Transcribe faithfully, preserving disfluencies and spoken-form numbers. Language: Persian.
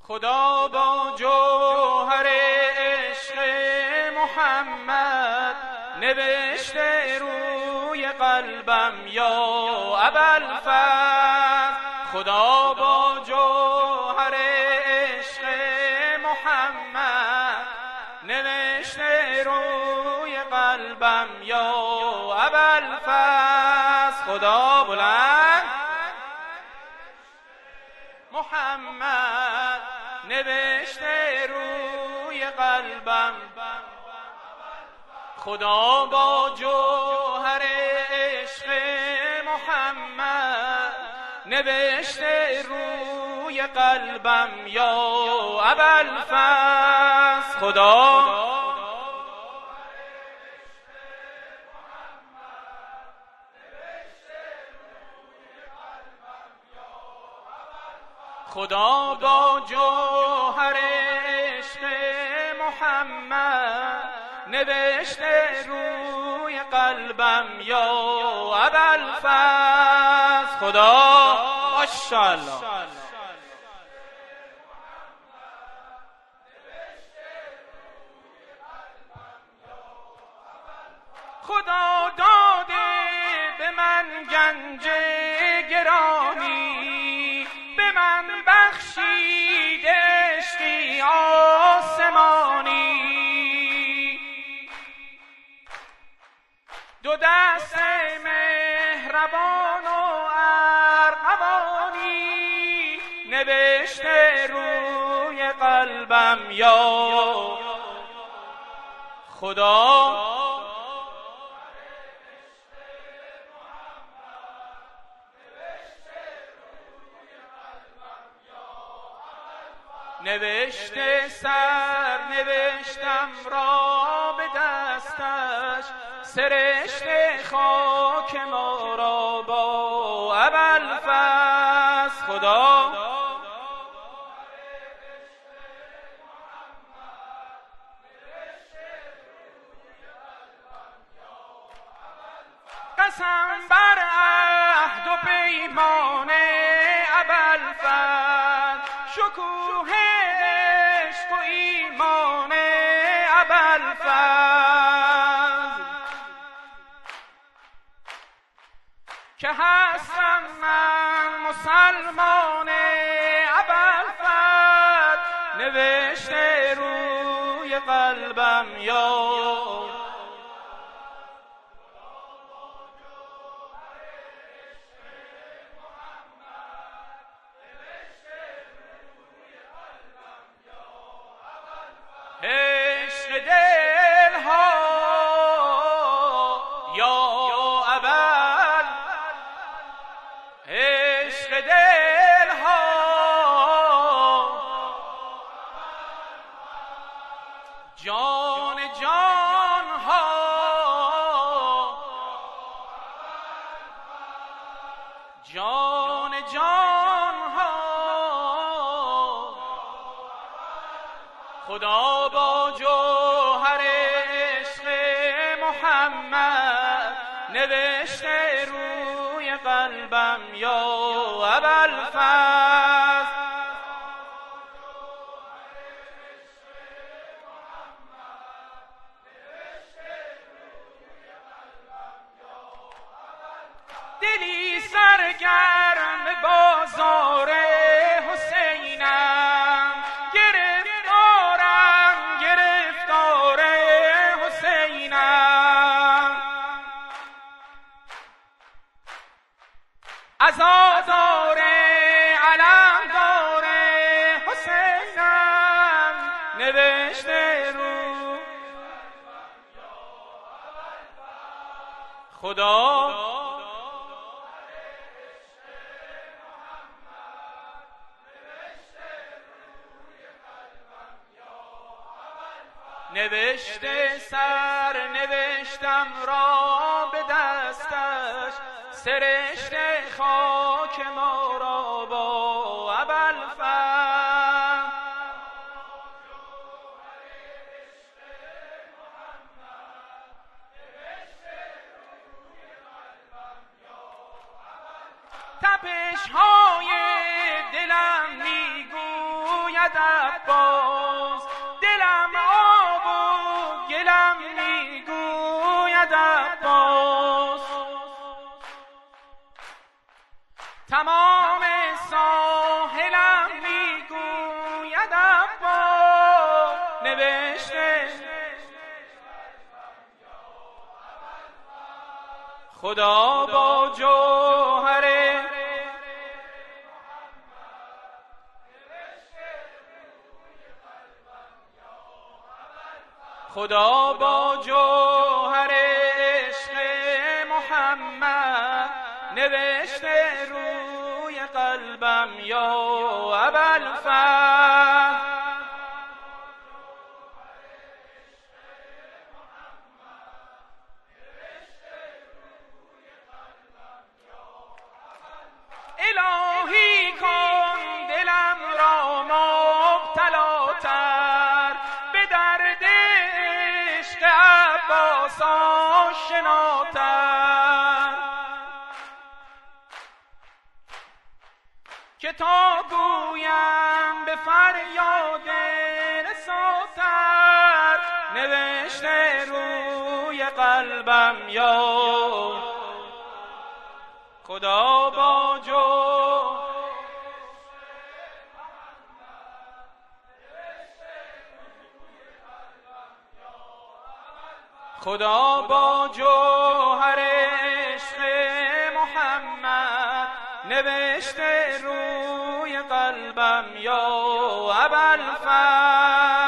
خدا با جوهر عشق محمد نوشته روی قلبم یا ابوالفضل. خدا با جوهر عشق محمد نوشته روی قلبم یا ابوالفضل. خدا بلند محمد نوشته روی قلبم. خدا با جوهر عشق محمد نوشته روی قلبم یا ابوالفضل. خدا خدا با جوهر عشق محمد نوشته روی قلبم یا ابوالفضل. خدا ماشاءالله خدا داده به من گنج گرامی، به من بخشید عشقی آسمانی. دو دست مهربان و ارغوانی نوشته روی قلبم یا خدا نوشته سر نوشتم را به دستش، سرشته خاک ما را با ابوالفضل. خدا قسم بر عهد و پیمان ابوالفضل، شکوه عشق و ایمان ابوالفضل، که هستم من مسلمان ابوالفضل نوشته روی قلبم یا عشق دل ها یا ابوال، عشق دل ها جان جان ها جان جان ها. خدا با جوهر عشق محمد نوشته روی قلبم یا ابوالفضل. دلی سرگرم بازار حسینم، گرفتارم گرفتار حسینم، عزادار علمدار حسینم نوشته رو خدا نوشته سر نوشتم را به دستش، سرشته خاک ما را با ابوالفضل. تپش های دلم میگوید میگوید عباس، دلم آب و گلم میگوید عباس. تمام ساحلم میگوید عباس، نوشته خدا با جوهر خدا با جوهر عشق محمد نوشته روی قلبم یا ابوالفضل. الهی کن دلم را مبتلاتر به درد عشق عباس آشناتر، که تا گویم به فریاد رساتر نوشته روی قلبم یا خدا با جو خدا با جوهر عشق محمد نوشته روی قلبم یا ابوالفضل.